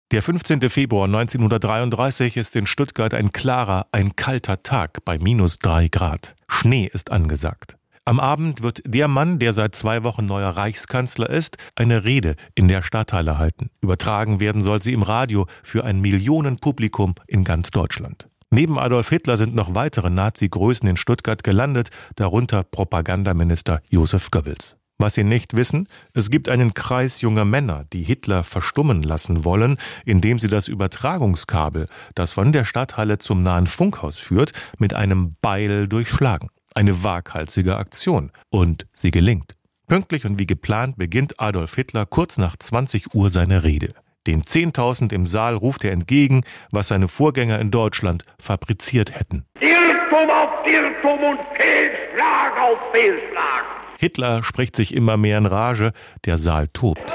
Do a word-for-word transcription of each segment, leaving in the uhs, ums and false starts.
Der fünfzehnte Februar neunzehnhundertdreiunddreißig ist in Stuttgart ein klarer, ein kalter Tag bei minus drei Grad. Schnee ist angesagt. Am Abend wird der Mann, der seit zwei Wochen neuer Reichskanzler ist, eine Rede in der Stadthalle halten. Übertragen werden soll sie im Radio für ein Millionenpublikum in ganz Deutschland. Neben Adolf Hitler sind noch weitere Nazi-Größen in Stuttgart gelandet, darunter Propagandaminister Josef Goebbels. Was Sie nicht wissen, es gibt einen Kreis junger Männer, die Hitler verstummen lassen wollen, indem sie das Übertragungskabel, das von der Stadthalle zum nahen Funkhaus führt, mit einem Beil durchschlagen. Eine waghalsige Aktion. Und sie gelingt. Pünktlich und wie geplant beginnt Adolf Hitler kurz nach zwanzig Uhr seine Rede. Den Zehntausend im Saal ruft er entgegen, was seine Vorgänger in Deutschland fabriziert hätten. Irrtum auf Irrtum und Fehlschlag auf Fehlschlag. Hitler spricht sich immer mehr in Rage, der Saal tobt.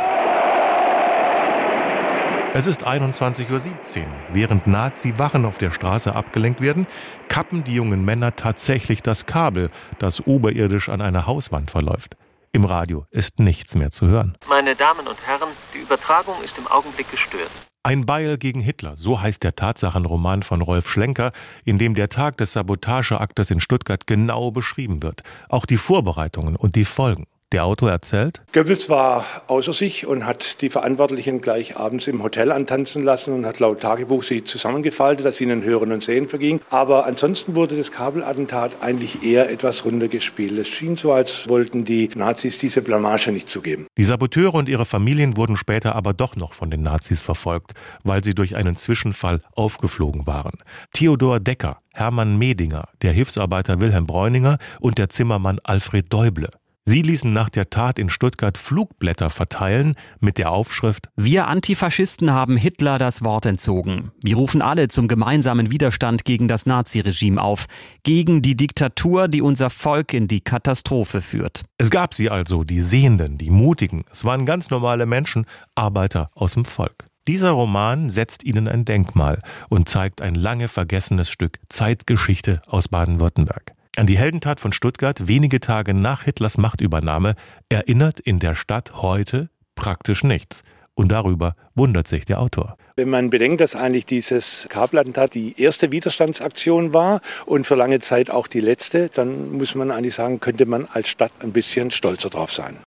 Es ist einundzwanzig Uhr siebzehn. Während Nazi-Wachen auf der Straße abgelenkt werden, kappen die jungen Männer tatsächlich das Kabel, das oberirdisch an einer Hauswand verläuft. Im Radio ist nichts mehr zu hören. Meine Damen und Herren, die Übertragung ist im Augenblick gestört. Ein Beil gegen Hitler, so heißt der Tatsachenroman von Rolf Schlenker, in dem der Tag des Sabotageaktes in Stuttgart genau beschrieben wird. Auch die Vorbereitungen und die Folgen. Der Autor erzählt: Goebbels war außer sich und hat die Verantwortlichen gleich abends im Hotel antanzen lassen und hat laut Tagebuch sie zusammengefaltet, dass ihnen Hören und Sehen verging. Aber ansonsten wurde das Kabelattentat eigentlich eher etwas runtergespielt. Es schien so, als wollten die Nazis diese Blamage nicht zugeben. Die Saboteure und ihre Familien wurden später aber doch noch von den Nazis verfolgt, weil sie durch einen Zwischenfall aufgeflogen waren. Theodor Decker, Hermann Medinger, der Hilfsarbeiter Wilhelm Bräuninger und der Zimmermann Alfred Däuble. Sie ließen nach der Tat in Stuttgart Flugblätter verteilen mit der Aufschrift: Wir Antifaschisten haben Hitler das Wort entzogen. Wir rufen alle zum gemeinsamen Widerstand gegen das Naziregime auf, gegen die Diktatur, die unser Volk in die Katastrophe führt. Es gab sie also, die Sehenden, die Mutigen. Es waren ganz normale Menschen, Arbeiter aus dem Volk. Dieser Roman setzt ihnen ein Denkmal und zeigt ein lange vergessenes Stück Zeitgeschichte aus Baden-Württemberg. An die Heldentat von Stuttgart wenige Tage nach Hitlers Machtübernahme erinnert in der Stadt heute praktisch nichts. Und darüber wundert sich der Autor. Wenn man bedenkt, dass eigentlich dieses Kabelattentat die erste Widerstandsaktion war und für lange Zeit auch die letzte, dann muss man eigentlich sagen, könnte man als Stadt ein bisschen stolzer drauf sein.